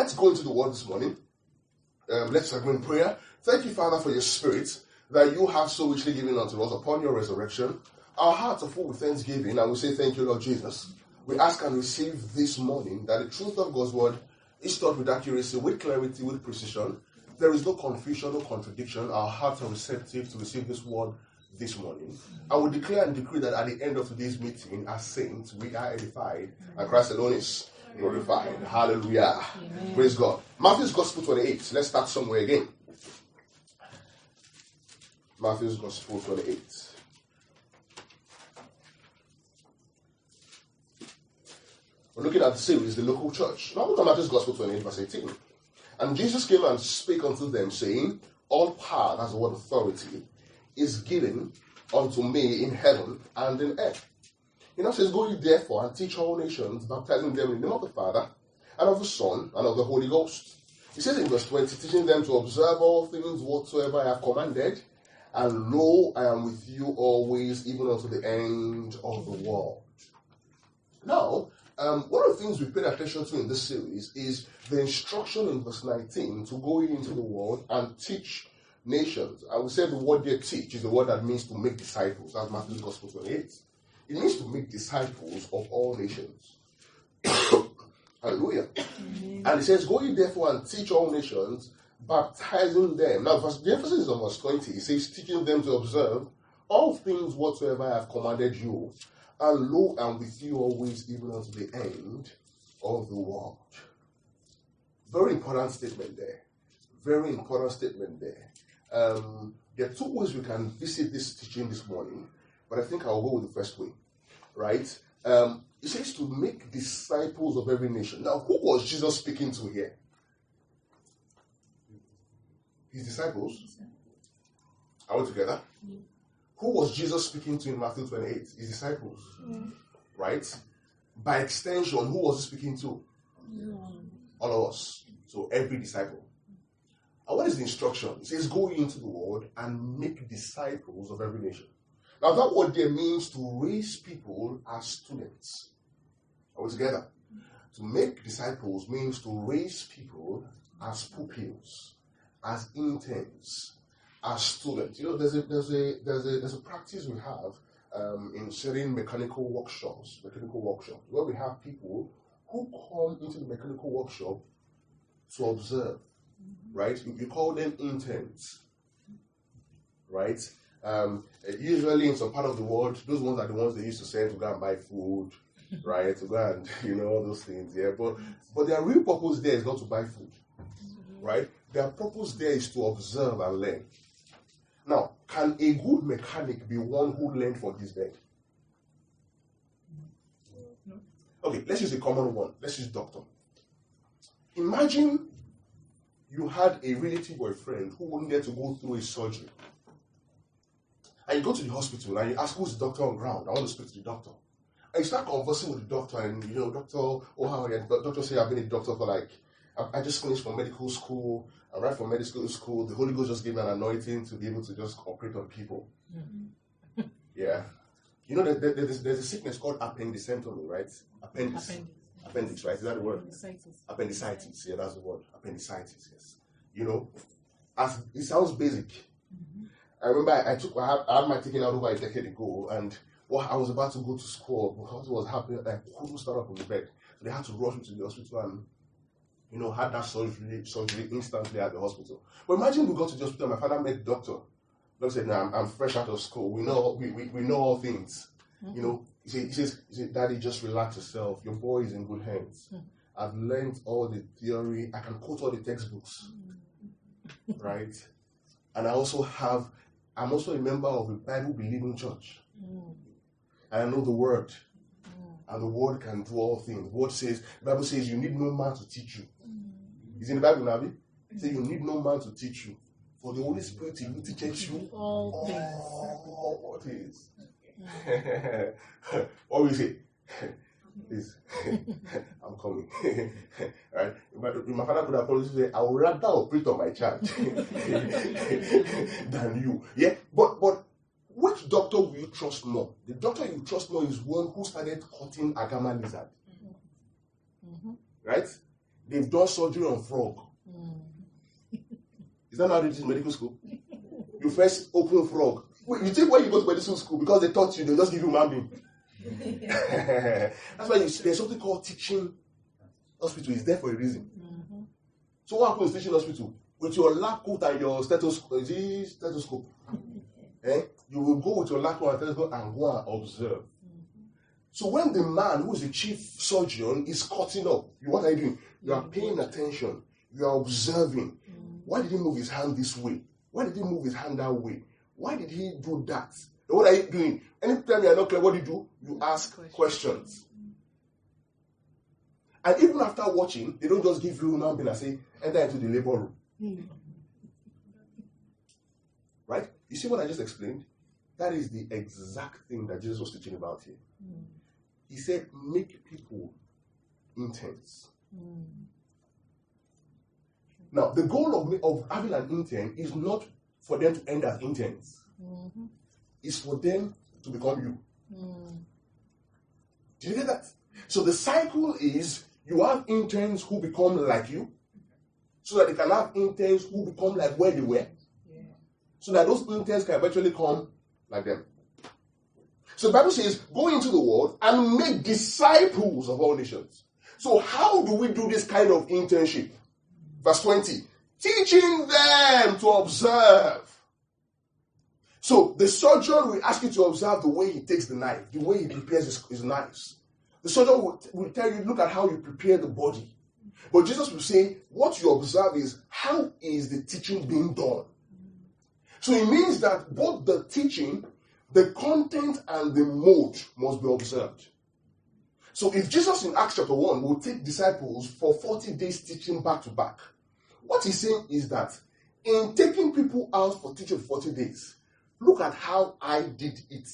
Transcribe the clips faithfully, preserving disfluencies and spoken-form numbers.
let's go into the word this morning. Um, let's go in prayer. Thank you, Father, for your spirit that you have so richly given unto us upon your resurrection. Our hearts are full with thanksgiving, and we say thank you, Lord Jesus. We ask and receive this morning that the truth of God's word is taught with accuracy, with clarity, with precision. There is no confusion, no contradiction. Our hearts are receptive to receive this word this morning. I will declare and decree that at the end of today's meeting, as saints, we are edified, and Christ alone is glorified. Hallelujah. Amen. Praise God. Matthew's Gospel twenty-eight. Let's start somewhere again. Matthew's Gospel twenty-eight. We're looking at the series, the local church. Now look at Matthew's Gospel twenty-eight, verse eighteen. And Jesus came and spake unto them, saying, all power, that's the word authority, is given unto me in heaven and in earth. He now says, go ye therefore and teach all nations, baptizing them in the name of the Father, and of the Son, and of the Holy Ghost. He says in verse twenty, teaching them to observe all things whatsoever I have commanded, and lo, I am with you always, even unto the end of the world. Now, um, one of the things we paid attention to in this series is the instruction in verse nineteen to go into the world and teach nations. I would say the word there, teach, is the word that means to make disciples. That's Matthew's Gospel twenty-eight. It means to make disciples of all nations. Hallelujah. Mm-hmm. And it says, go ye therefore and teach all nations, baptizing them. Now, verse, the emphasis is on verse twenty. It says, teaching them to observe all things whatsoever I have commanded you. And lo, I am with you always, even unto the end of the world. Very important statement there. Very important statement there. Um, there are two ways we can visit this teaching this morning, but I think I'll go with the first way. Right? Um, it says to make disciples of every nation. Now, who was Jesus speaking to here? His disciples? Are we together? Yeah. Who was Jesus speaking to in Matthew twenty-eight? His disciples. Yeah. Right? By extension, who was he speaking to? Yeah. All of us. So every disciple. And what is the instruction? It says, go into the world and make disciples of every nation. Now that word there means to raise people as students. Are we together? To make disciples means to raise people as pupils, as interns, as students. You know, there's a there's a there's a there's a practice we have um, in certain mechanical workshops, mechanical workshops, where we have people who come into the mechanical workshop to observe. Right? You, you call them interns. Right? Um, usually in some part of the world, those ones are the ones they used to send to go and buy food, right? To go and, you know, all those things, yeah. But but their real purpose there is not to buy food, right? Their purpose there is to observe and learn. Now, can a good mechanic be one who learned for his bed? Okay, let's use a common one. Let's use doctor. Imagine you had a relative or a friend who wanted to go through a surgery. And you go to the hospital and you ask, who's the doctor on ground? I want to speak to the doctor. And you start conversing with the doctor and, you know, doctor, oh, how are you? The doctor say, I've been a doctor for like, I, I just finished from medical school. I'm right from medical school. The Holy Ghost just gave me an anointing to be able to just operate on people. Mm-hmm. Yeah. You know, there, there, there's, there's a sickness called appendectomy, right? Appendix. Appendix. Appendix, right? Is that the word? Appendicitis. Appendicitis. Yeah, that's the word. Appendicitis, yes. You know, as it sounds basic. Mm-hmm. I remember I, I took I had, I had my ticket out over a decade ago, and well, I was about to go to school, but what was happening, I couldn't stand up on the bed. So they had to rush me to the hospital and, you know, had that surgery, surgery instantly at the hospital. But imagine we got to the hospital, my father met the doctor. The doctor said, no, I'm, I'm fresh out of school. We know we, we, we know all things. Mm-hmm. You know, he said, he says, he said, Daddy, just relax yourself. Your boy is in good hands. Mm-hmm. I've learned all the theory. I can quote all the textbooks. Mm-hmm. Right? And I also have I'm also a member of a Bible-believing church. Mm. And I know the word. Mm. And the word can do all things. The word says, the Bible says you need no man to teach you. Mm. Is in the Bible, Nabi? It says you need no man to teach you. For the Holy Spirit will teach you all things. All things. What will you say? Please. I'm coming. Right? My, my father could have probably said, I would rather operate on my child than you. Yeah? But but which doctor will you trust more? The doctor you trust more is one who started cutting agama lizard. Mm-hmm. Right? they've done surgery on frog. Mm. Is that how they did in medical school? You first open frog. Wait, you think when you go to medical school, because they taught you, they'll just give you human being. That's why you, there's something called teaching hospital. It's there for a reason. Mm-hmm. So what happens in teaching hospital? With your lab coat and your stethoscope, is it stethoscope? eh? You will go with your lab coat and stethoscope and go and observe. Mm-hmm. So when the man who is the chief surgeon is cutting up, you, what are you doing? You are paying attention. You are observing. Mm-hmm. Why did he move his hand this way? Why did he move his hand that way? Why did he do that? And what are you doing? Anytime you are not clear, what do you do? You ask questions. questions. And even after watching, they don't just give you human being and say, enter into the labor room. Mm. Right? You see what I just explained? That is the exact thing that Jesus was teaching about here. Mm. He said, make people interns. Mm. Now, the goal of, of having an intern is not for them to end as interns. Mm-hmm. It's for them to become you. Mm. Do you get that? So the cycle is you have interns who become like you, so that they can have interns who become like where they were, yeah. So that those interns can eventually come like them. So the Bible says, go into the world and make disciples of all nations. So how do we do this kind of internship? Verse twenty, teaching them to observe. So the surgeon will ask you to observe the way he takes the knife, the way he prepares his, his knives. The surgeon will, will tell you, look at how you prepare the body. But Jesus will say, what you observe is, how is the teaching being done? So it means that both the teaching, the content, and the mode must be observed. So if Jesus in Acts chapter one will take disciples for forty days teaching back to back, what he's saying is that in taking people out for teaching for forty days, look at how I did it.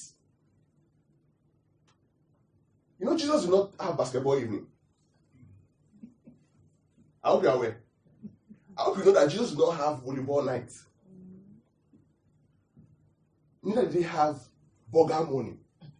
You know, Jesus did not have basketball evening. I hope you are aware. I hope you know that Jesus did not have volleyball night. Neither did he have burger morning.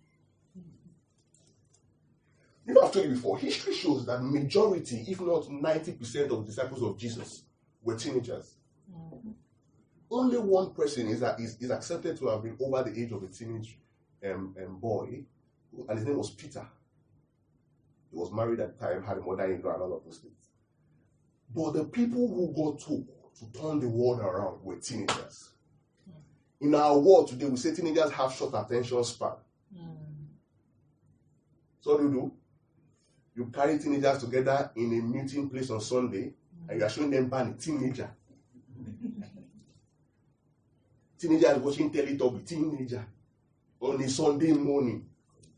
You know, I've told you before, history shows that majority, if not ninety percent of the disciples of Jesus were teenagers. Mm-hmm. Only one person is, is, is accepted to have been over the age of a teenage um, um, boy, and his name was Peter. He was married at the time, had a mother-in-law and all of those things. But the people who God took to turn the world around were teenagers. In our world today, we say teenagers have short attention span. Mm. So what do you do? You carry teenagers together in a meeting place on Sunday, mm. and you are showing them ban a teenager. Teenagers watching Teletubby, teenager, on a Sunday morning.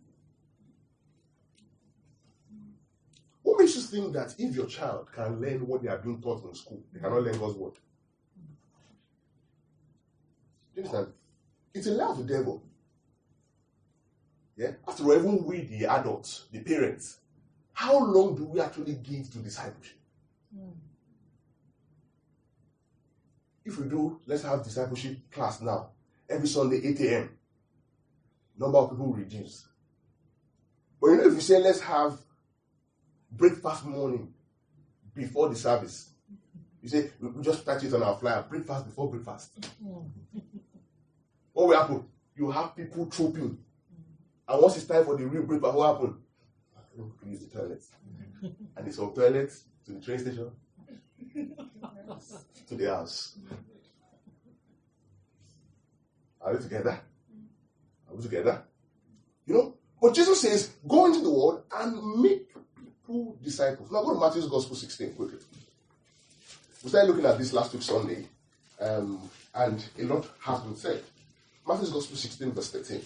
What makes you think that if your child can learn what they are being taught in school, they cannot learn God's word? Do you understand? It's a lie of the devil. Yeah? After all, even we, the adults, the parents, how long do we actually give to discipleship? Mm. If we do, let's have discipleship class now. Every Sunday, eight a.m. Number of people will reduce. But you know, if you say, let's have breakfast morning before the service, you say, we just touch it on our flyer, breakfast before breakfast. What will happen? You have people trooping. And once it's time for the real breakfast, what happens? We use the toilets. And it's from toilets to the train station to the house. Are we together? Are we together? You know? But Jesus says, go into the world and make people disciples. Now go to Matthew's Gospel sixteen quickly. We started looking at this last week Sunday, um, and a lot has been said. Matthew's Gospel sixteen, verse thirteen.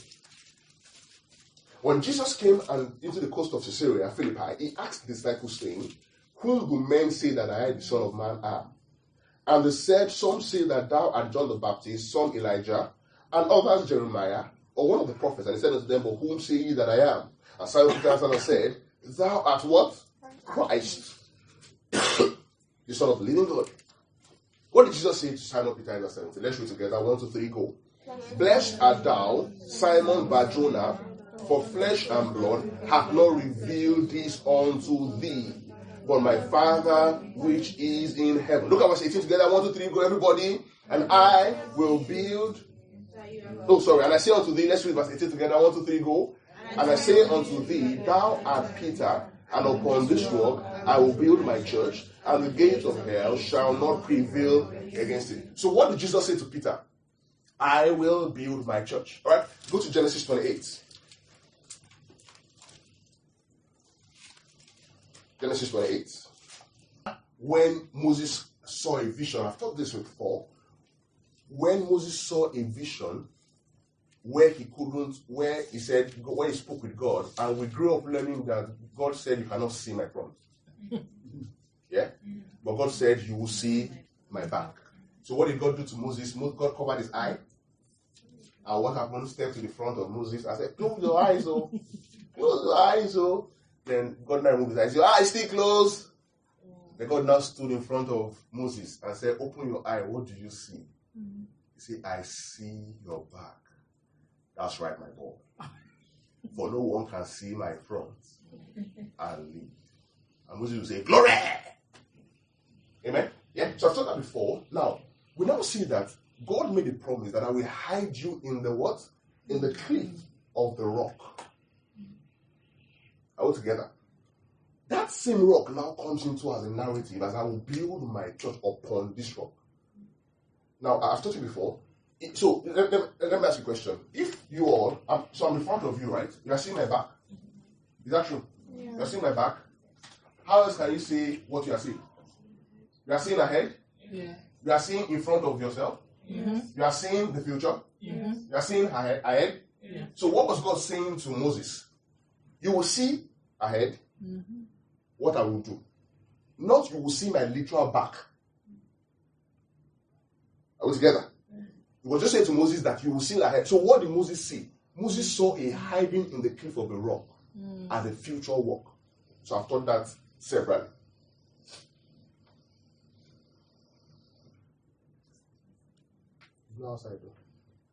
When Jesus came and into the coast of Caesarea Philippi, he asked the disciples, saying, whom do men say that I, the Son of Man, am? And they said, some say that thou art John the Baptist, some Elijah, and others Jeremiah, or one of the prophets. And he said unto them, but whom say ye that I am? And Simon Peter answered and said, thou art what? Christ, the Son of the living God. What did Jesus say to Simon Peter in verse seventeen? Let's read together. One, two, three, go. Blessed art thou, Simon Bar-Jonah, for flesh and blood hath not revealed this unto thee, but my Father which is in heaven. Look at verse eighteen together. One, two, three, go everybody. And I will build. Oh, sorry. And I say unto thee, let's read verse eighteen together. One, two, three, go. And I say unto thee, thou art Peter, and upon this rock I will build my church, and the gates of hell shall not prevail against it. So what did Jesus say to Peter? I will build my church. All right, go to Genesis twenty-eight. Genesis twenty-eight. When Moses saw a vision, I've talked this before. When Moses saw a vision where he couldn't, where he said, where he spoke with God, and we grew up learning that God said, you cannot see my front. Yeah? But God said, you will see my back. So what did God do to Moses? God covered his eye. And what happened? Stepped to the front of Moses and said, close your eyes, oh. Close your eyes, oh. Then God now removed his eyes. Your eyes still closed. Then God now stood in front of Moses and said, open your eye. What do you see? Mm-hmm. He said, I see your back. That's right, my boy. For no one can see my front and live. And Moses will say, glory! Amen? Yeah, so I've talked that before. Now, we now see that God made a promise that I will hide you in the what? In the cliff of the rock. Are we together? That same rock now comes into as a narrative as I will build my church upon this rock. Now, I've told you before. So, let, let, let me ask you a question. If you all, I'm, so I'm in front of you, right? You are seeing my back. Is that true? Yeah. You are seeing my back. How else can you see what you are seeing? You are seeing ahead. Yeah. You are seeing in front of yourself. Mm-hmm. You are seeing the future. Mm-hmm. You are seeing ahead. ahead. Yeah. So what was God saying to Moses? You will see ahead mm-hmm. what I will do. Not you will see my literal back. Are we together? He was just saying to Moses that you will see ahead. So what did Moses see? Moses saw a hiding in the cliff of a rock mm. as a future work. So I've taught that separately. No outside though.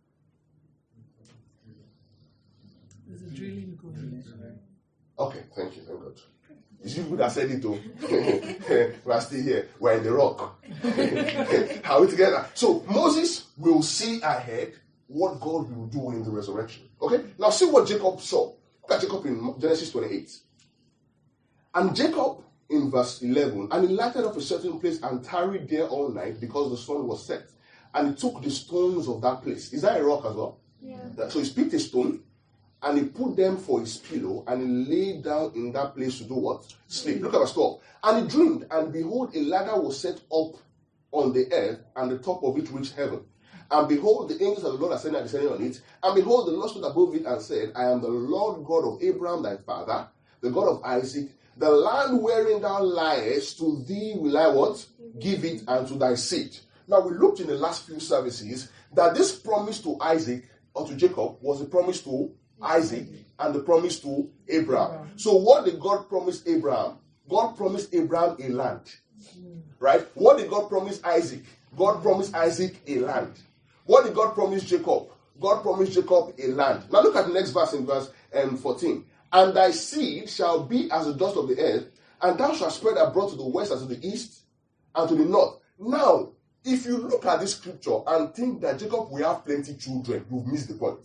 There's a drilling going. Okay, thank you, thank God. It's you that said it though. We are still here. We're in the rock. Are we together? So Moses will see ahead what God will do in the resurrection. Okay? Now see what Jacob saw. Look at Jacob in Genesis twenty-eight. And Jacob in verse eleven, and he lighted up a certain place and tarried there all night because the sun was set. And he took the stones of that place. Is that a rock as well? Yeah. So he picked a stone and he put them for his pillow, and he lay down in that place to do what? Sleep. Look at verse twelve. And he dreamed, and behold, a ladder was set up on the earth, and the top of it reached heaven. And behold, the angels of the Lord ascended and descended on it. And behold, the Lord stood above it and said, I am the Lord God of Abraham thy father, the God of Isaac. The land wherein thou liest, to thee will I what? Give it, and to thy seed. Now, we looked in the last few services that this promise to Isaac, or to Jacob, was a promise to Isaac and the promise to Abraham. So what did God promise Abraham? God promised Abraham a land. Right? What did God promise Isaac? God promised Isaac a land. What did God promise Jacob? God promised Jacob a land. Now look at the next verse in verse um, fourteen. And thy seed shall be as the dust of the earth, and thou shalt spread abroad to the west and to the east and to the north. Now, if you look at this scripture and think that Jacob will have plenty of children, you've missed the point.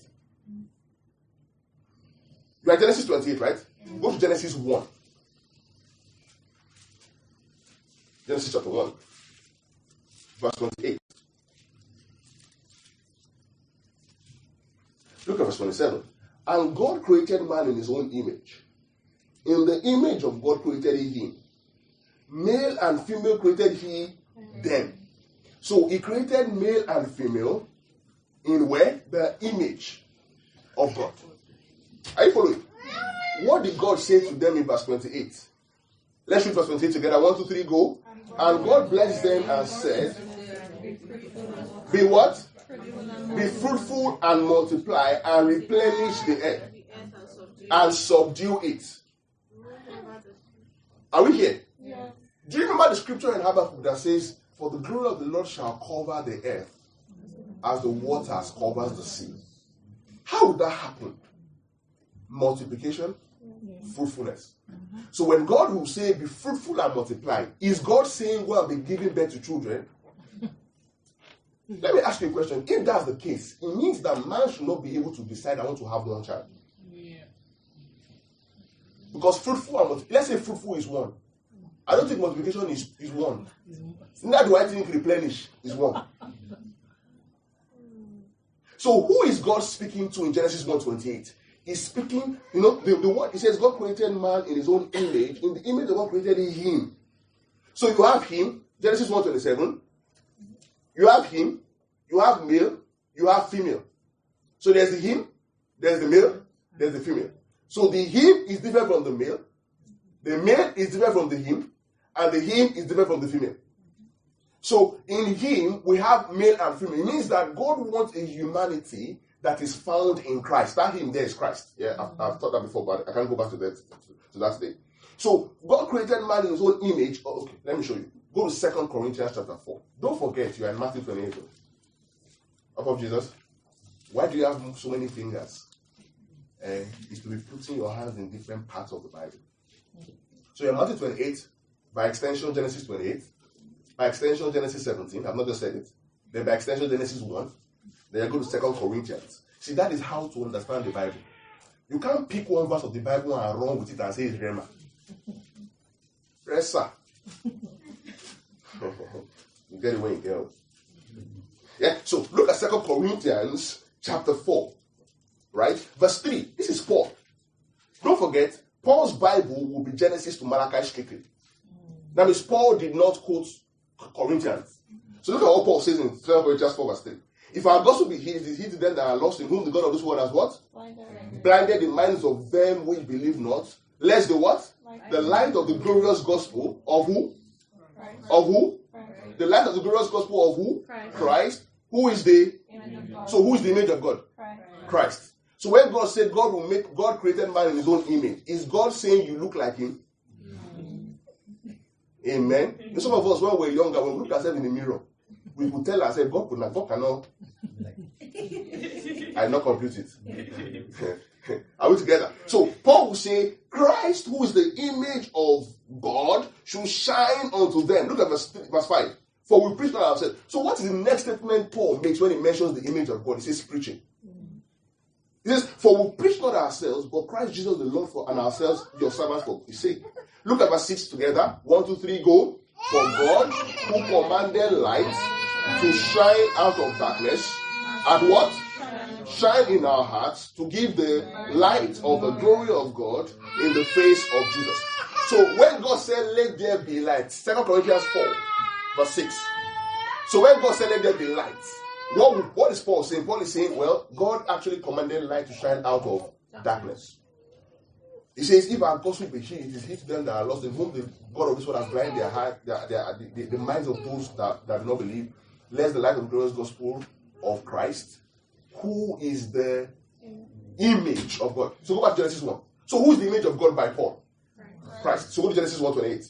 You are Genesis twenty-eight, right? Mm-hmm. Go to Genesis one. Genesis chapter one, verse twenty-eight. Look at verse twenty-seven. And God created man in his own image. In the image of God created he him. Male and female created he them. So he created male and female in where? The image of God. Are you following? What did God say to them in verse twenty-eight? Let's read verse twenty-eight together. One, two, three, go. And God blessed them and said, be what? Be fruitful and multiply and replenish the earth and subdue it. Are we here? Yeah. Do you remember the scripture in Habakkuk that says, for the glory of the Lord shall cover the earth as the waters covers the sea? How would that happen? Multiplication, Yes. Fruitfulness. So when God will say, be fruitful and multiply, is God saying, well, be giving birth to children? Let me ask you a question. If that's the case, it means that man should not be able to decide, I want to have one child. Yeah. Because fruitful and multiply, let's say fruitful is one. I don't think multiplication is, is one. It's one. Neither do I think replenish is one. So who is God speaking to in Genesis one twenty-eight? He's speaking, you know, the, the word, he says God created man in his own image. In the image of God created him. So you have him, Genesis one twenty-seven. You have him, you have male, you have female. So there's the him, there's the male, there's the female. So the him is different from the male, the male is different from the him, and the him is different from the female. So in him, we have male and female. It means that God wants a humanity that is found in Christ. That him there is Christ. Yeah, I've, I've thought that before, but I can't go back to that to that state. So God created man in his own image. Oh, okay, let me show you. Go to Second Corinthians chapter four. Don't forget, you are in Matthew twenty-eight. Up of Jesus. Why do you have so many fingers? Uh, it's to be putting your hands in different parts of the Bible. So you're Matthew twenty-eight, by extension Genesis twenty-eight, by extension Genesis seventeen. I've not just said it. Then by extension Genesis one. Then you go to Second Corinthians. See, that is how to understand the Bible. You can't pick one verse of the Bible and run with it and say it's Rema. Resa. You get it when you go. Yeah. So look at Second Corinthians chapter four, right? Verse three. This is Paul. Don't forget, Paul's Bible will be Genesis to Malachi strictly. That means Paul did not quote Corinthians. So look at what Paul says in Second Corinthians four, verse three. If our gospel be hid, is hid to them that are lost, in whom the God of this world has what? Blinded, Blinded the minds of them which believe not. Lest the what? Like the light of the glorious gospel of who? Christ. Of who? Christ. The light of the glorious gospel of who? Christ. Christ. Who is the? So who is the image of God? Christ. Christ. So when God said God will make, God created man in his own image, is God saying you look like him? Mm. Amen. And some of us, when we were younger, when we look at ourselves in the mirror, we could tell ourselves, God could not, God cannot. I not compute it. Are we together? So Paul will say, Christ, who is the image of God, should shine unto them. Look at verse, verse five. For we preach not ourselves. So what is the next statement Paul makes when he mentions the image of God? He says preaching. He says, for we preach not ourselves, but Christ Jesus the Lord for and ourselves your servants for his sake. Look at verse six together. One, two, three, go. For God, who commanded light to shine out of darkness, and what? Shine in our hearts to give the light of the glory of God in the face of Jesus. So when God said, let there be light, Second Corinthians four, verse six. So when God said, let there be light, what, what is Paul saying? Paul is saying, well, God actually commanded light to shine out of darkness. He says, if our gospel be hid, it is hid to them that are lost, in whom the God of this world has blinded their heart, their, their, the, the, the minds of those that, that do not believe, lest the light of the glorious gospel of Christ, who is the image of God. So go back to Genesis one. So who is the image of God by Paul? Christ. Christ. So go to Genesis one twenty-eight.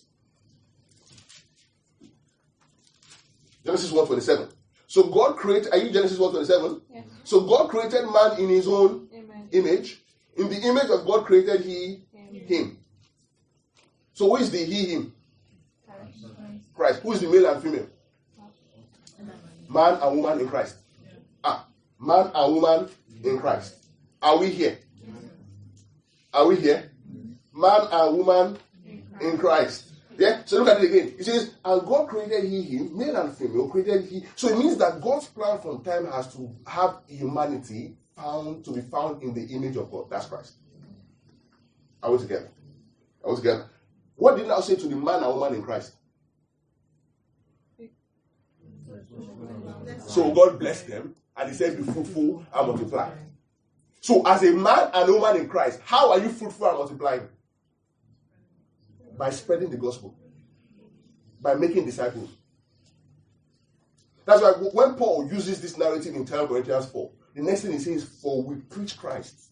Genesis one twenty-seven. So God created, are you Genesis one twenty-seven? Yes. So God created man in his own Amen. Image. In the image of God created he Amen. Him. So who is the he, him? Christ. Christ. Who is the male and female? Man and woman in Christ. Ah, man and woman in Christ. Are we here? Are we here? Man and woman in Christ. Yeah? So look at it again. It says, and God created he, him, male and female created he. So it means that God's plan from time has to have humanity found to be found in the image of God. That's Christ. Are we together? Are we together? What did I say to the man and woman in Christ? So God blessed them, and he said, be fruitful and multiply. So as a man and a woman in Christ, how are you fruitful and multiplying? By spreading the gospel. By making disciples. That's why when Paul uses this narrative in Second Corinthians four, the next thing he says, for we preach Christ.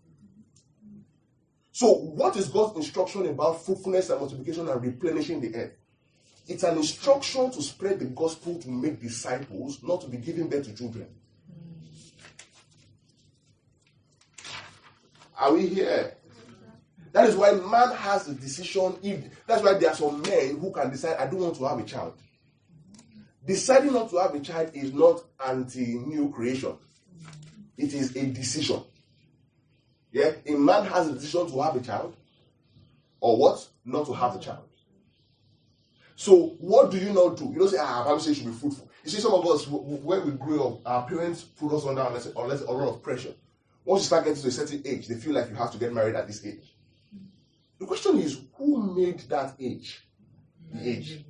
So what is God's instruction about fruitfulness and multiplication and replenishing the earth? It's an instruction to spread the gospel, to make disciples, not to be giving birth to children. Are we here? That is why man has a decision. If that's why there are some men who can decide, I don't want to have a child. Deciding not to have a child is not anti-new creation. It is a decision. Yeah, a man has a decision to have a child, or what? Not to have a child. So what do you not do? You don't say, ah, Bible says you should be fruitful. You see, some of us, when we grew up, our parents put us under unless, unless a lot of pressure. Once you start getting to a certain age, they feel like you have to get married at this age. The question is, who made that age the age?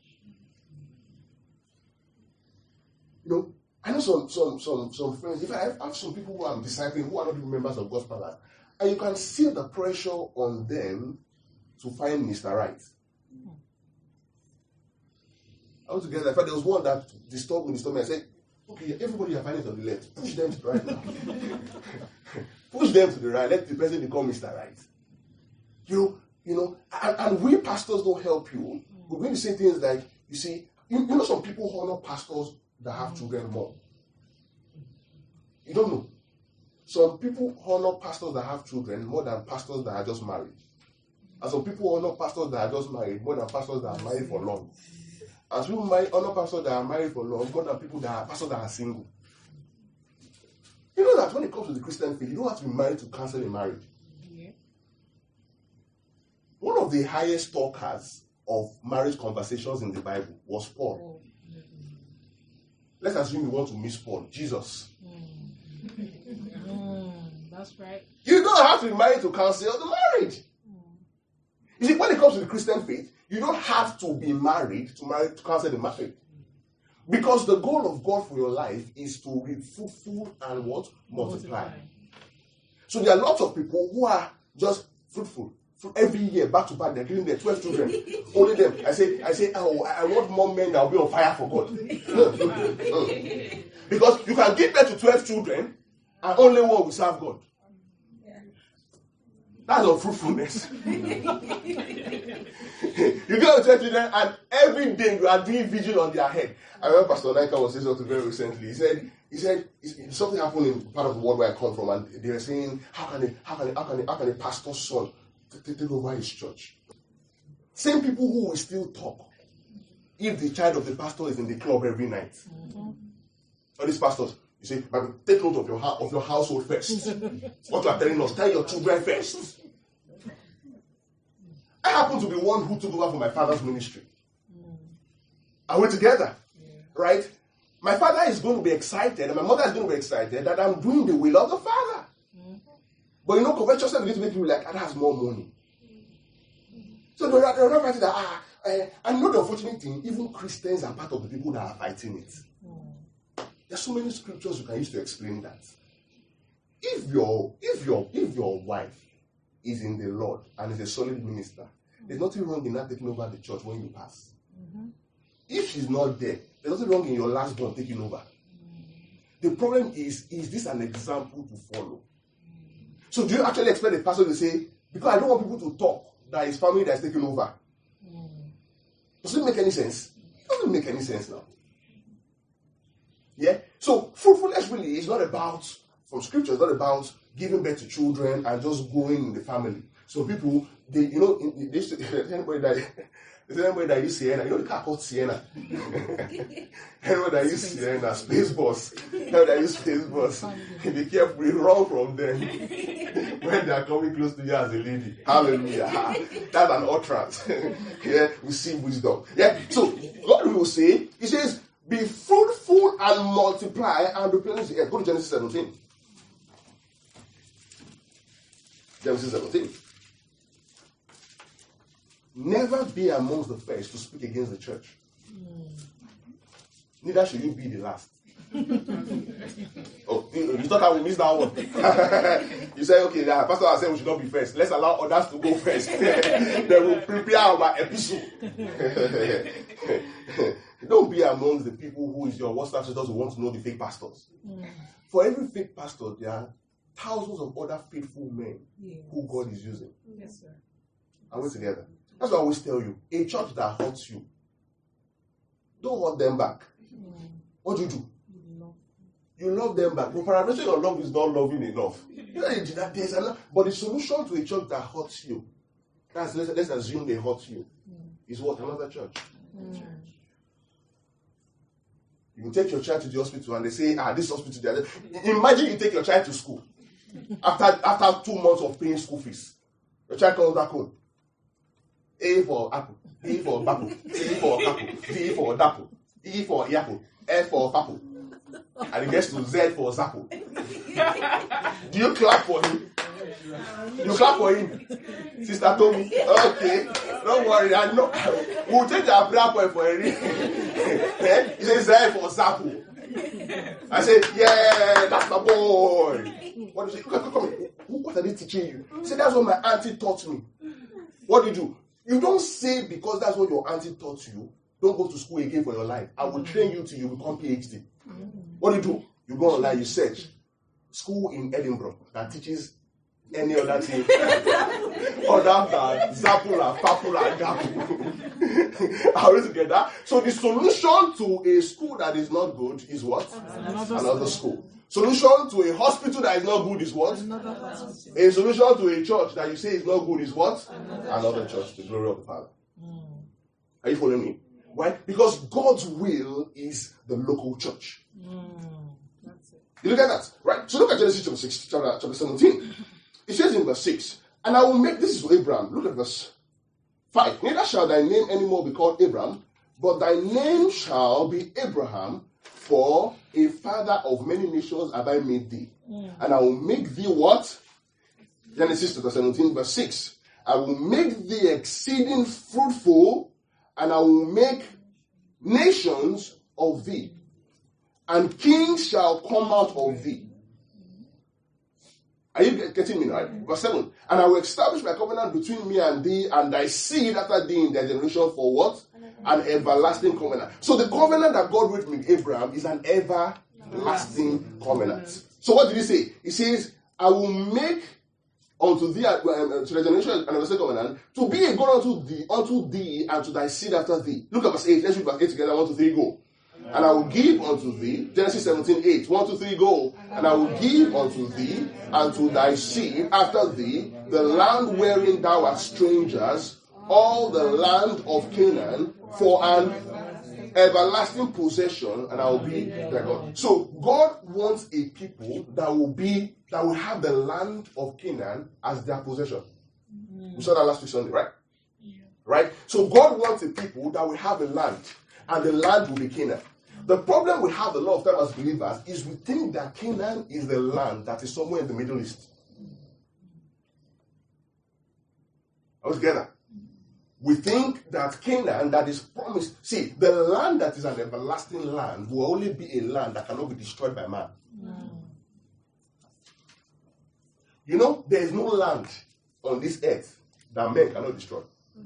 You know, I know some some some some friends. If I have some people who I'm discipling who are not even members of God's Palace, and you can see the pressure on them to find Mister Right. I was together. In fact, there was one that disturbed me. Disturbed me. I said, "Okay, everybody are finding it on the left. Push them to the right now. Push them to the right. Let the person become Mister Right." You know, you know, and, and we pastors don't help you. We're going to say things like, you see, you, you know, some people honor pastors that have children more. You don't know. Some people honor pastors that have children more than pastors that are just married. And some people honor pastors that are just married more than pastors that are married for long. And some people marry, honor pastors that are married for long more than people that are pastors that are single. You know that when it comes to the Christian faith, you don't have to be married to cancel a marriage. Yeah. One of the highest talkers of marriage conversations in the Bible was Paul. Oh. Let's assume you want to miss Paul, Jesus. Mm. mm, that's right. You don't have to be married to cancel the marriage. Mm. You see, when it comes to the Christian faith, you don't have to be married to marry to cancel the marriage. Because the goal of God for your life is to be fruitful and what? Multiply. Multiply. So there are lots of people who are just fruitful. Every year, back to back, they're giving their twelve children. Only them. I say, I say, oh, I want more men that will be on fire for God. Because you can give birth to twelve children and only one will serve God. That's unfruitfulness. You get twelve children and every day you are doing vigil on their head. I remember Pastor Naika was saying something very recently. He said, he said, something happened in part of the world where I come from, and they were saying, how can a, how can a, how can a, how can a pastor's son take over his church? Same people who will still talk if the child of the pastor is in the club every night. Mm-hmm. All these pastors, you say, take note of your of your household first. What you are telling us, tell your children first. I happen to be one who took over from my father's ministry. Mm. Are we together? Yeah. Right? My father is going to be excited, and my mother is going to be excited that I'm doing the will of the Father. Mm-hmm. But you know, covetousness begins to make people like, that has more money. Mm-hmm. So they're not fighting that. Ah, uh, and not the unfortunate thing, even Christians are part of the people that are fighting it. Mm. There's so many scriptures you can use to explain that. If your if your if your wife is in the Lord and is a solid minister, mm-hmm. there's nothing wrong in her taking over the church when you pass. Mm-hmm. If she's not there, there's nothing wrong in your last born taking over. Mm-hmm. The problem is, is this an example to follow? Mm-hmm. So do you actually expect the pastor to say, because I don't want people to talk that his family that is taking over? Mm-hmm. Does it make any sense? It doesn't make any sense now. Yeah? So fruitfulness really is not about, from scripture, it's not about giving birth to children and just growing in the family. So people, they, you know, in, in, this, anybody that is anybody that use Sienna, you know the car called Sienna. Anybody that use Sienna, Space Bus, anybody that use Space Bus, be careful, you run from them when they are coming close to you as a lady. Hallelujah. That's an utterance. Yeah, we see wisdom. Yeah, so God will say, He says, be fruitful and multiply and replenish the earth. Go to Genesis seventeen. Genesis seventeen. Never be amongst the first to speak against the church. Mm. Neither should you be the last. Oh, you thought I would miss that one? You say, okay, the pastor has said we should not be first. Let's allow others to go first. They will prepare our epistle. Don't be amongst the people who is your WhatsApp status who want to know the fake pastors. Mm. For every fake pastor, there are thousands of other faithful men yes. who God is using. Yes, sir. Are we together? That's what I always tell you. A church that hurts you, don't hurt them back. Mm. What do you do? No. you love them back. But paraphrasing your love is not loving enough. You know, that there's a lot, but the solution to a church that hurts you, that's, let's, let's assume they hurt you, mm. is what? Another church. Mm. You will take your child to the hospital and they say, ah, this hospital. Imagine you take your child to school after after two months of paying school fees. Your child comes back home. A for apple, B for apple, C for apple, D for dapple, E for apple, F for apple. And it gets to Z for Zappo. Do you clap for him? You clap for him? Sister Tommy. Okay. Don't worry. I know. We'll take the prayer point for a reason. He says Z for Zappo. I say, yeah, that's my boy. What do you say? Come, come, come. What are they teaching you? He said, that's what my auntie taught me. What do you do? You don't say because that's what your auntie taught you, don't go to school again for your life. I will train you till you become P H D. What do you do? You go online, you search school in Edinburgh that teaches any other thing other than Zapula, Papula, Gapu. Are we together? So the solution to a school that is not good is what? Another, Another school. school. Solution to a hospital that is not good is what? A solution to a church that you say is not good is what? Another, Another church. church, the glory of the Father. Mm. Are you following me? Why? Because God's will is the local church. Mm. That's it. You look at that, right? So look at Genesis chapter six, chapter, chapter seventeen. It says in verse six, and I will make, this is for Abraham. Look at verse five. Neither shall thy name anymore be called Abram, but thy name shall be Abraham, for a father of many nations have I made thee. Mm. And I will make thee what? Genesis chapter seventeen, verse six. I will make thee exceeding fruitful, and I will make nations of thee, and kings shall come out of thee. Are you getting me right? Verse seven. And I will establish my covenant between me and thee, and thy seed after thee in their generation for what? An everlasting covenant. So the covenant that God made with Abraham is an everlasting covenant. So what did he say? He says, I will make unto thee, uh, uh, to the generation an everlasting covenant, to be a God unto thee, unto thee, and to thy seed after thee. Look at verse eight. Let's read verse eight together. One, two, three, go. And I will give unto thee, Genesis seventeen, eight. One, two, three, go. And I will give unto thee, and to thy seed after thee, the land wherein thou art strangers, all the land of Canaan, for an everlasting possession, and I will be their God. So God wants a people that will be, that will have the land of Canaan as their possession. We saw that last week Sunday, right? Right? So God wants a people that will have a land, and the land will be Canaan. The problem we have a lot of time as believers is we think that Canaan is the land that is somewhere in the Middle East. Are we together? We think that Canaan that is promised. See, the land that is an everlasting land will only be a land that cannot be destroyed by man. Mm. You know, there is no land on this earth that men cannot destroy.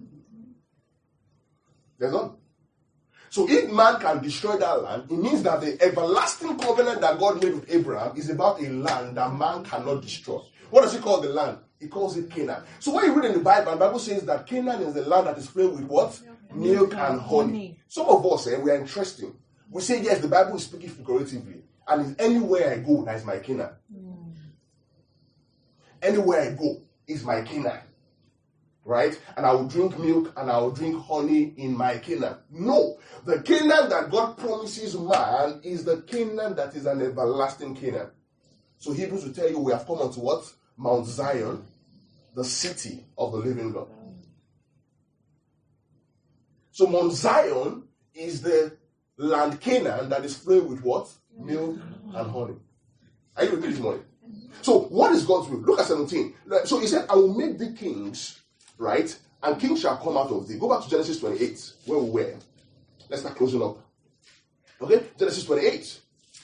There's none. So if man can destroy that land, it means that the everlasting covenant that God made with Abraham is about a land that man cannot destroy. What does he call the land? He calls it Canaan. So when you read in the Bible, the Bible says that Canaan is the land that is filled with what? Milk, Milk and honey. honey. Some of us, eh, we are interesting. We say, yes, the Bible is speaking figuratively. And anywhere I go, that is my Canaan. Mm. Anywhere I go is my Canaan. Right? And I will drink milk and I will drink honey in my Canaan. No. The Canaan that God promises man is the Canaan that is an everlasting Canaan. So Hebrews will tell you we have come unto what? Mount Zion, the city of the living God. So Mount Zion is the land Canaan that is filled with what? Milk and honey. Are you with me this morning? So what is God's will? Look at seventeen. So he said, I will make thee kings, right? And kings shall come out of thee. Go back to Genesis twenty-eight, where we were. Let's start closing up. Okay? Genesis twenty-eight.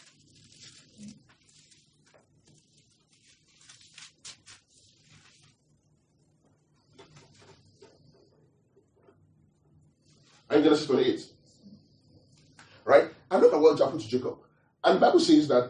And Genesis twenty-eight. Right? And look at what happened to Jacob. And the Bible says that,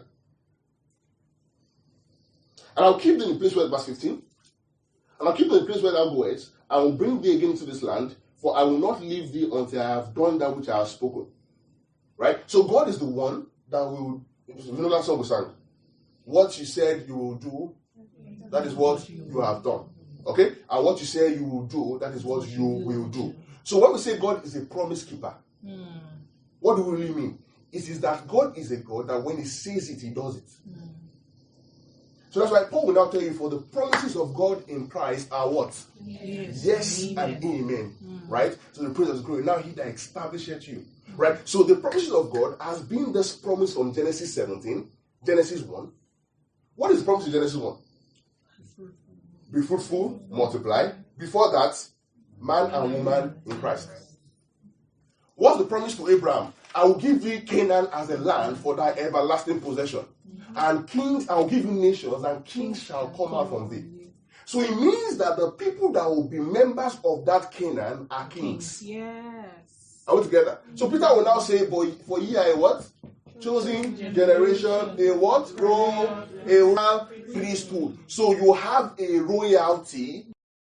and I'll keep thee in the place where, verse fifteen, and I'll keep thee in the place where thou goest, I will bring thee again into this land, for I will not leave thee until I have done that which I have spoken. Right? So God is the one that will You know that song we sang? What you said you will do, that is what you have done. Okay? And what you say you will do, that is what you will do. So when we say God is a promise keeper, mm. what do we really mean? It is that God is a God that when He says it, He does it. Mm. So that's why Paul will now tell you, for the promises of God in Christ are what? Yes, yes amen. And amen. Mm. Right? So the praise of glory. Now He that established you. Right? So the promises of God has been this promise from Genesis seventeen, Genesis one. What is the promise in Genesis one? Be fruitful, multiply. Before that, man and woman in Christ. What's the promise to Abraham? I will give thee Canaan as a land for thy everlasting possession. And kings, I will give you nations, and kings shall come out from thee. So it means that the people that will be members of that Canaan are kings. Yes. Are we together? So Peter will now say, boy, for ye are a what? Chosen generation, a what? Royal, a royal priesthood. So you have a royalty.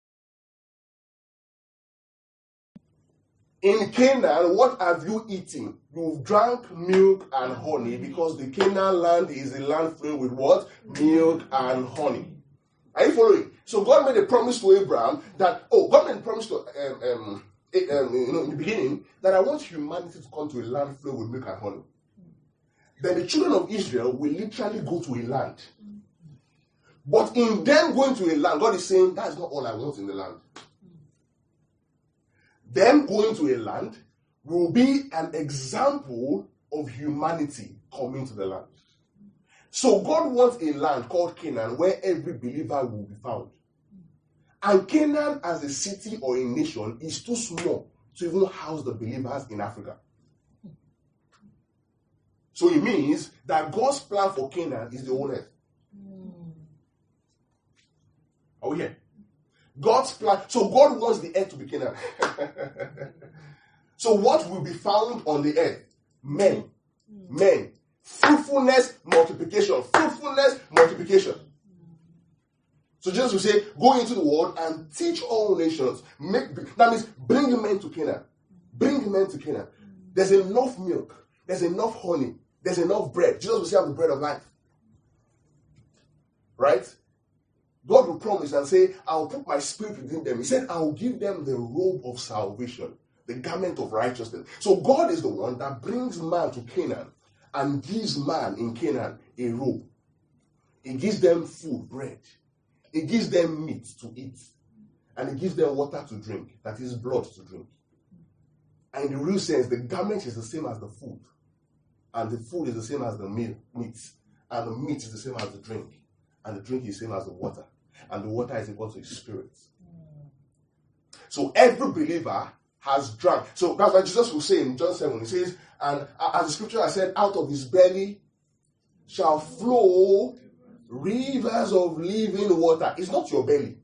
In Canaan, what have you eaten? You've drank milk and honey, because the Canaan land is a land filled with what? Milk and honey. Are you following? So God made a promise to Abraham that, oh, God made a promise to, um, um, um, you know, in the beginning, that I want humanity to come to a land filled with milk and honey. Then the children of Israel will literally go to a land. But in them going to a land, God is saying, that's not all I want in the land. Them going to a land will be an example of humanity coming to the land. So God wants a land called Canaan where every believer will be found. And Canaan as a city or a nation is too small to even house the believers in Africa. So it means that God's plan for Canaan is the whole earth. Are we here? God's plan. So God wants the earth to be Canaan. So what will be found on the earth? Men. Men. Fruitfulness, multiplication. Fruitfulness, multiplication. So Jesus will say, go into the world and teach all nations. Make, that means bring men to Canaan. Bring men to Canaan. There's enough milk. There's enough honey. There's enough bread. Jesus will say, I'm the bread of life. Right? God will promise and say, I will put my spirit within them. He said, I will give them the robe of salvation, the garment of righteousness. So God is the one that brings man to Canaan and gives man in Canaan a robe. He gives them food, bread. He gives them meat to eat. And he gives them water to drink, that is blood to drink. And in the real sense, the garment is the same as the food. And the food is the same as the meal, meat. And the meat is the same as the drink. And the drink is the same as the water. And the water is equal to his spirit. So every believer has drunk. So that's why Jesus will say in John seven, he says, and as the scripture has said, out of his belly shall flow rivers of living water. It's not your belly.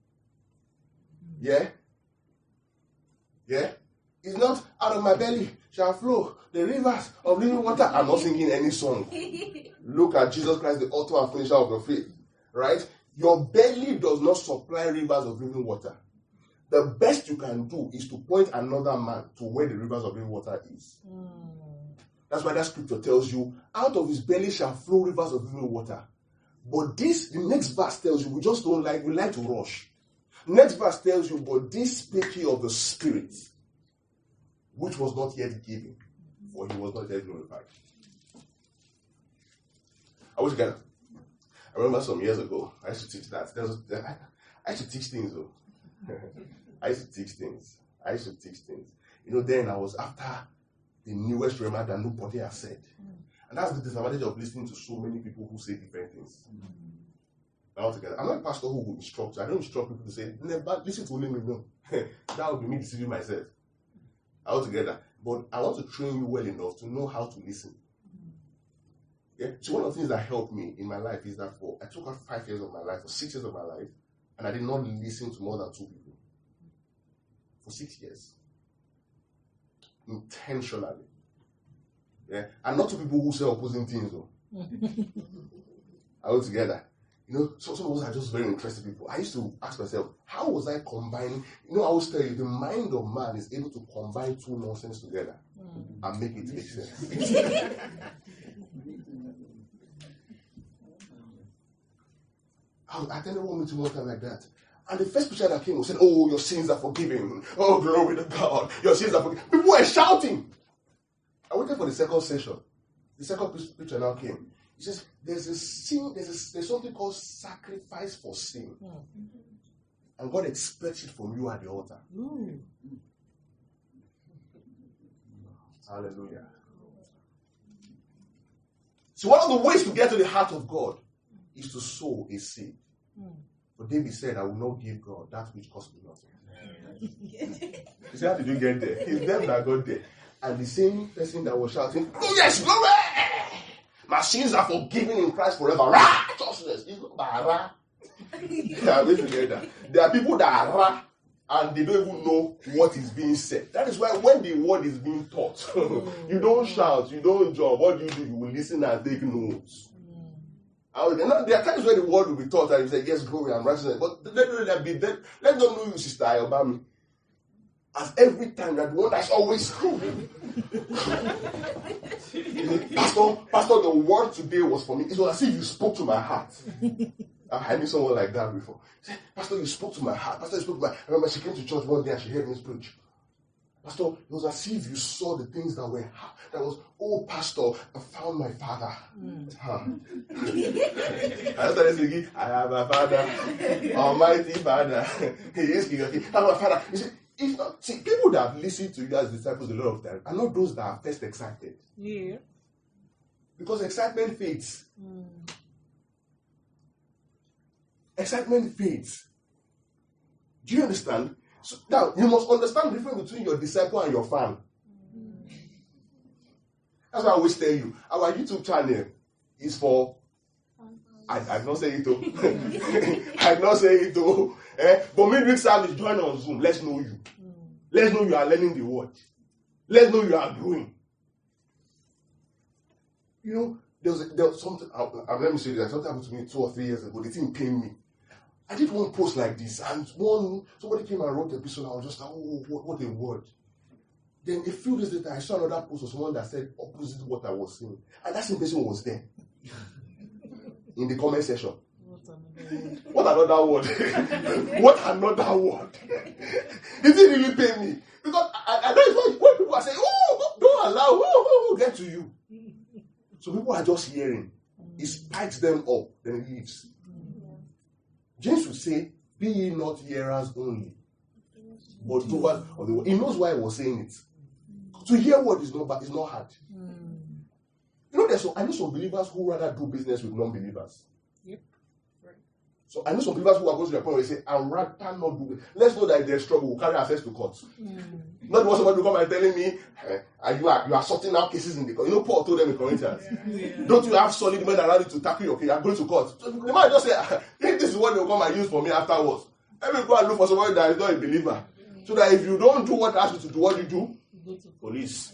Yeah? Yeah? It's not out of my belly shall flow the rivers of living water. I'm not singing any song. Look at Jesus Christ, the author and finisher of your faith. Right? Your belly does not supply rivers of living water. The best you can do is to point another man to where the rivers of living water is. Mm. That's why that scripture tells you, out of his belly shall flow rivers of living water. But this, the next verse tells you, we just don't like, we like to rush. Next verse tells you, but this speaking of the Spirit, which was not yet given, for he was not yet glorified. Are we together? I remember some years ago, I used to teach that. There was, I used to teach things though. I used to teach things. I used to teach things. You know, then I was after the newest rhema that nobody has said. And that's the disadvantage of listening to so many people who say different things. All together. I'm not a pastor who will instruct you. I don't instruct people to say, never listen to only me. No. That would be me deceiving myself. All together. But I want to train you well enough to know how to listen. Yeah? So one of the things that helped me in my life is that for I took out five years of my life, or six years of my life, and I did not listen to more than two people. For six years. Intentionally. Yeah? And not to people who say opposing things though. All together. You know, so some of us are just very interested people. I used to ask myself, how was I combining? You know, I always tell you, the mind of man is able to combine two nonsense together mm. and make it make sense. I attended one meeting one time like that. And the first preacher that came was saying, oh, your sins are forgiven. Oh, glory to God. Your sins are forgiven. People were shouting. I waited for the second session. The second preacher now came. He says, there's a sin, there's, a, there's something called sacrifice for sin. Mm-hmm. And God expects it from you at the altar. Mm. Hallelujah. So one of the ways to get to the heart of God is to sow a seed. Mm. But David said, I will not give God that which cost me nothing. You see, how did you get there? It's them that got there. And the same person that was shouting, oh yes, glory! My sins are forgiven in Christ forever. Righteousness. It's not by ra. There are people that are ra and they don't even know what is being said. That is why when the word is being taught, you don't shout, you don't jump. What do you do? You will listen and take notes. Mm. There are times where the word will be taught and you say, yes, glory and righteousness. But let them be let, let them know you, Sister Ayobami. As every time that one that's always Pastor, Pastor, the word today was for me. It was as if you spoke to my heart. I've had someone like that before. Say, Pastor, you spoke to my heart. Pastor, you spoke to my. I remember she came to church one day and she heard me preach. Pastor, it was as if you saw the things that were that was. Oh, Pastor, I found my father. Mm. Huh. I started singing. I have a father, Almighty Father. He is King of Kings. I have a father. You see, if not, see, people that have listened to you as disciples a lot of times are not those that are first excited. Yeah. Because excitement fades. Mm. Excitement fades. Do you understand? So now, you must understand the difference between your disciple and your fan. Mm. That's why I always tell you, our YouTube channel is for, I, I'm not saying it though. I'm not saying it though. Eh? But midweek service, join on Zoom. Let's know you. Mm. Let's know you are learning the word. Let's know you are growing. You know, there was, a, there was something, uh, uh, let me say this, something happened to me two or three years ago. The thing pained me. I did one post like this, and one somebody came and wrote the episode, and I was just like, oh, what, what a word. Then a few days later, I saw another post of someone that said opposite what I was saying. And that same person was there. In the comment section. What another word? What another word? It didn't really pay me. Because I, I know when people are saying, oh, don't allow, oh, oh, oh, get to you. So people are just hearing. It spikes them up, then it leaves. James would say, be ye not hearers only, but doers of the word. He knows why he was saying it. To hear word is not bad, it's not hard. You know, there's some, I know some believers who rather do business with non-believers. Yep. Right. So I know some believers who are going to the point where they say, I'd rather not do it. Let's know that if there's trouble, we'll carry access to court. Mm. Not what somebody will come and telling me, eh, you are you are sorting out cases in the court. You know, Paul told them in Corinthians, yeah. Yeah. Don't you have solid men around you to tackle your case? You are going to court. So the man just say, if this is what they'll come and use for me afterwards, let me go and look for somebody that is not a believer. Mm. So that if you don't do what I ask you to do, what you do? Go to police.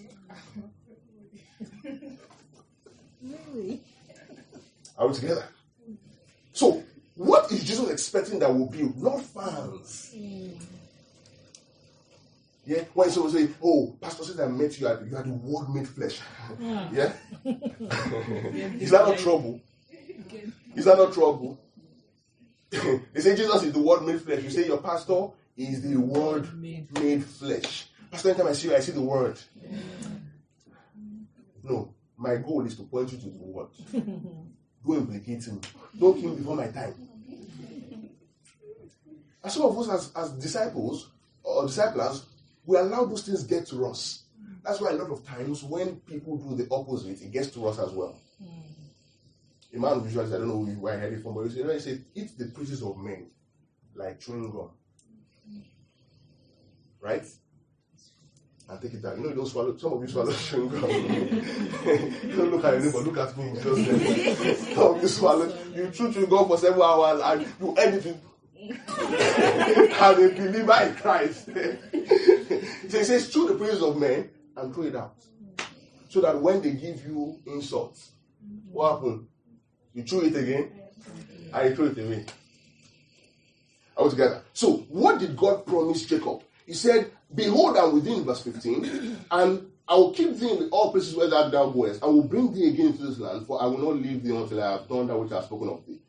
Really? Are we together? So, what is Jesus expecting that will build? Not fans. Mm. Yeah? When someone say, oh, Pastor says I met you, you are the word made flesh. Yeah? Yeah? Is that not trouble? Is that not trouble? They say Jesus is the word made flesh. You say your pastor is the word made flesh. Pastor, anytime I see you, I see the word. No. My goal is to point you to the word. Don't implicate me. Don't kill me before my time. And some of us as, as disciples or disciples, we allow those things get to us. That's why a lot of times when people do the opposite, it gets to us as well. A man visually, I don't know where I heard it from, but he said, eat the praises of men like chewing gum. Right? And take it down. You know, you don't swallow. Some of you swallow chewing gum. You don't look at your neighbor, look at me. Just some of you swallow. You chew chewing gum for several hours and you end it and a believer in Christ. So he says, chew the praises of men and throw it out. So that when they give you insults, what happens? You chew it again and you throw it away. Are we together? So, what did God promise Jacob? He said, behold, I'm within, verse fifteen, and I will keep thee in all places where thou goest, and will bring thee again into this land, for I will not leave thee until I have done that which I have spoken of thee.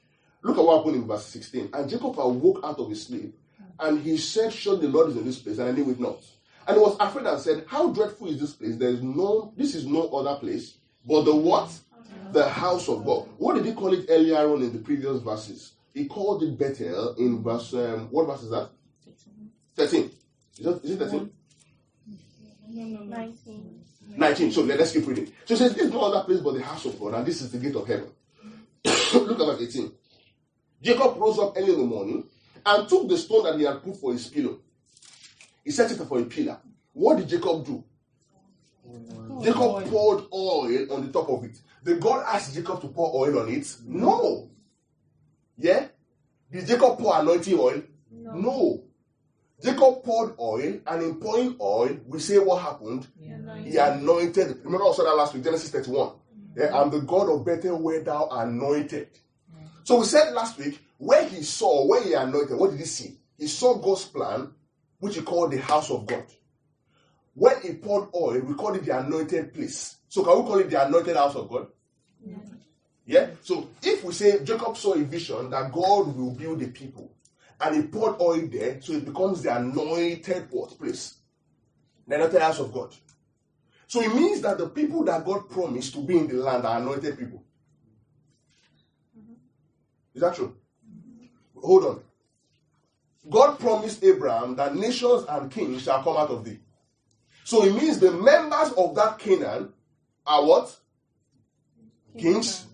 Look at what happened in verse sixteen. And Jacob awoke out of his sleep, and he said, surely the Lord is in this place, and I knew it not. And he was afraid and said, how dreadful is this place? There is no, this is no other place, but the what? The house of God. What did he call it earlier on in the previous verses? He called it Bethel in verse, um, what verse is that? thirteen. Is, that, is it thirteen? nineteen. nineteen. So let's keep reading. So it says, this is no other place but the house of God, and this is the gate of heaven. Look at verse eighteen. Jacob rose up early in the morning and took the stone that he had put for his pillow. He set it for a pillar. What did Jacob do? Oh, Jacob oil. poured oil on the top of it. Did God ask Jacob to pour oil on it? No. Yeah? Did Jacob pour anointing oil? No. No. Jacob poured oil, and in pouring oil, we say what happened? Yeah. He anointed. Remember I saw that last week, Genesis thirty-one. Mm-hmm. Yeah, I'm the God of Bethel where thou anointed. Mm-hmm. So we said last week, where he saw, where he anointed, what did he see? He saw God's plan, which he called the house of God. When he poured oil, we call it the anointed place. So can we call it the anointed house of God? Yeah. Yeah? So if we say Jacob saw a vision that God will build a people, and he poured oil there, so it becomes the anointed what place? The anointed house of God. So it means that the people that God promised to be in the land are anointed people. Mm-hmm. Is that true? Mm-hmm. Hold on. God promised Abraham that nations and kings shall come out of thee. So it means the members of that Canaan are what? Kings.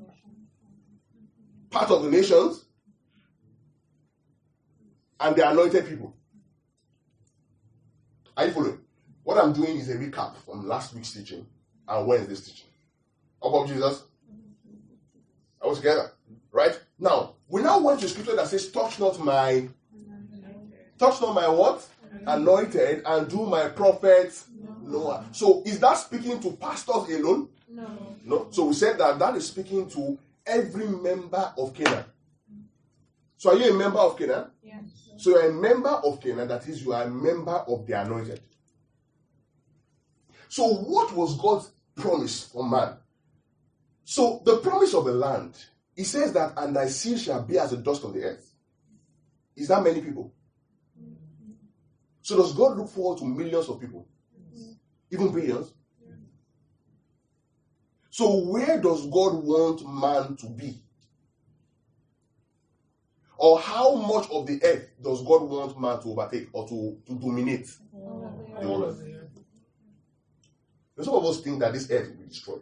Part of the nations. And the anointed people. Are you following? What I'm doing is a recap from last week's teaching and Wednesday's teaching. Up of Jesus. Are we together? Right? Now, we now went to scripture that says, touch not my touch not my what? Anointed, and do my prophets no harm. So is that speaking to pastors alone? No. No. So we said that that is speaking to every member of Canaan. So are you a member of Canaan? Yes. So you're a member of Canaan, that is, you are a member of the anointed. So what was God's promise for man? So the promise of the land, he says that, and thy seed shall be as the dust of the earth. Is that many people? Mm-hmm. So does God look forward to millions of people? Mm-hmm. Even billions? Yeah. So where does God want man to be? Or how much of the earth does God want man to overtake or to, to dominate? Oh, the whole earth. Some of us think that this earth will be destroyed.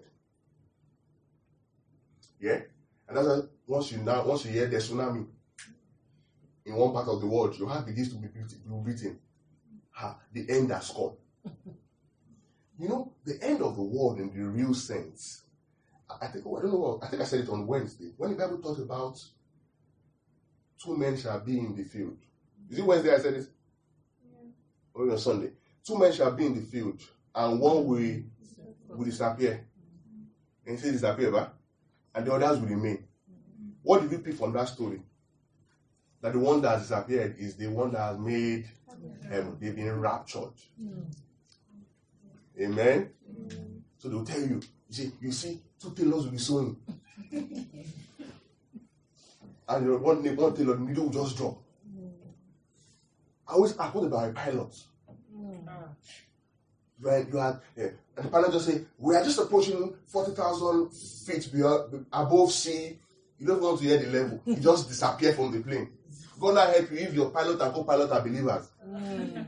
Yeah? And that's why once you now once you hear the tsunami in one part of the world, your heart begins to be beating. Ha, the end has come. You know, the end of the world in the real sense. I think I don't know what I think I said it on Wednesday. When the Bible talks about two men shall be in the field. Is it Wednesday I said it? Yeah. Or on Sunday. Two men shall be in the field, and one will, will disappear. And he says disappear, right? And the others will remain. What did we pick from that story? That the one that has disappeared is the one that has made heaven. They've been raptured. Mm. Amen? Mm. So they'll tell you, you see, you see, two tailors will be sewing. And the one, one tailor, the needle will just drop. Mm. I always ask, what about a pilot? Mm. Right, you had, yeah. And the pilot just say, we are just approaching forty thousand feet beyond, above sea. You don't want to hear the level. You just disappear from the plane. God will help you if your pilot and co-pilot are believers. Mm.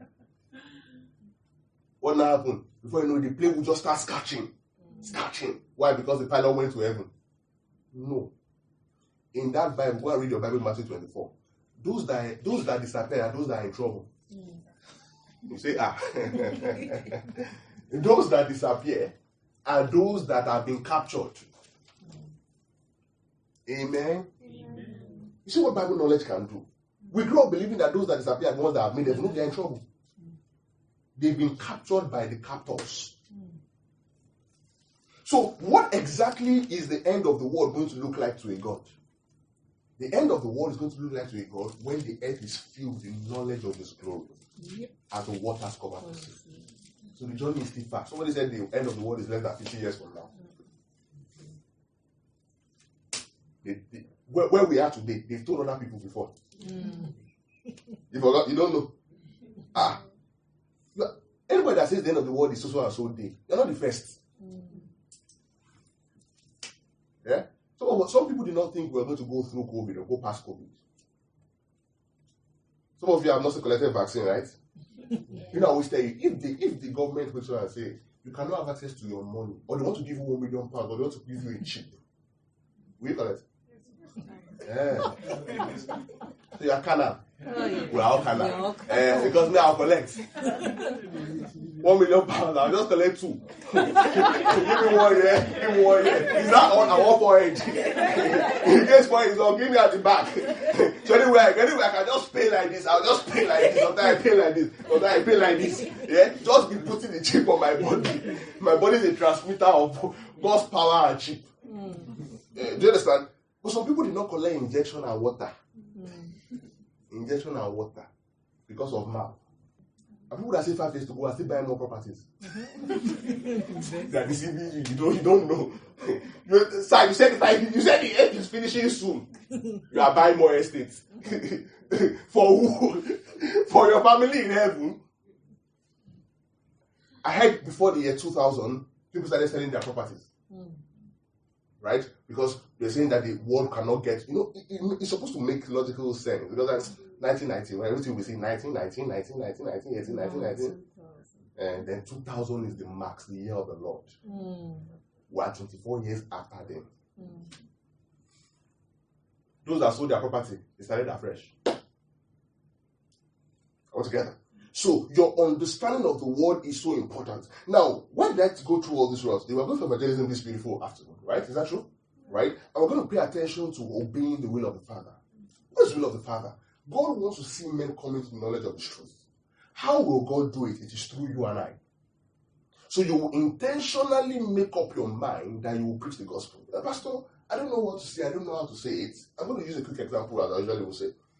What now happened? Before you know, the plane will just start scratching. Mm. Scratching. Why? Because the pilot went to heaven. No. In that Bible, go and read your Bible, Matthew twenty-four. Those that, those that disappear are those that are in trouble. Mm. You say, ah. Those that disappear are those that have been captured. Amen? Amen. You see what Bible knowledge can do? We grow up believing that those that disappear are the ones that have made it. No, they're in trouble. They've been captured by the captors. So, what exactly is the end of the world going to look like to a God? The end of the world is going to look like to a God when the earth is filled with the knowledge of His glory, yep, as the waters cover the sea. So the journey is still far. Somebody said the end of the world is less than fifty years from now. The, the, where, where we are today, they've told other people before. Mm. You forgot? You don't know. Ah. Anybody that says the end of the world is so so and so day, you're not the first. Mm. Yeah? So some people did not think we were going to go through COVID or go past COVID. Some of you have not collected vaccine, right? Yeah. You know, I always tell you, if the if the government goes and say you cannot have access to your money, or they want to give you one million pounds, or they want to give you a chip, will you collect? Yeah. So you are canal. Oh, yeah. We are all canal. We are all Uh, because me, I'll collect. One million pounds, I'll just collect two. Give me one year, give me one year. Is that on our forehead? In case for it, so give me at the back. So anyway, anyway, I can just pay like this. I'll just pay like this. Sometimes I pay like this. Sometimes I pay like this. Yeah, just be putting the chip on my body. My body is a transmitter of God's power and chip. Mm. Uh, do you understand? But some people did not collect injection and water. Mm. Injection and water because of mouth. And people that say five years to go are still buying more properties. They are deceiving you. You don't, you don't know. You, sir, you said, the, you said the earth is finishing soon. You are buying more estates. For who? For your family in heaven. I heard before the year two thousand, people started selling their properties. Mm. Right? Because they're saying that the world cannot get, you know, it, it, it's supposed to make logical sense. Because that's nineteen ninety, when everything we say nineteen, nineteen, nineteen, nineteen, nineteen, eighteen, nineteen, nineteen. And then two thousand is the max, the year of the Lord. Mm. We are twenty-four years after them. Mm. Those that sold their property, they started afresh. All together. So, your understanding of the word is so important. Now, why did I go through all these routes? They were going for evangelism this beautiful afternoon, right? Is that true? Right? And we're going to pay attention to obeying the will of the Father. What is the will of the Father? God wants to see men coming to the knowledge of the truth. How will God do it? It is through you and I. So you will intentionally make up your mind that you will preach the gospel. Uh, Pastor, I don't know what to say. I don't know how to say it. I'm going to use a quick example as I usually will say.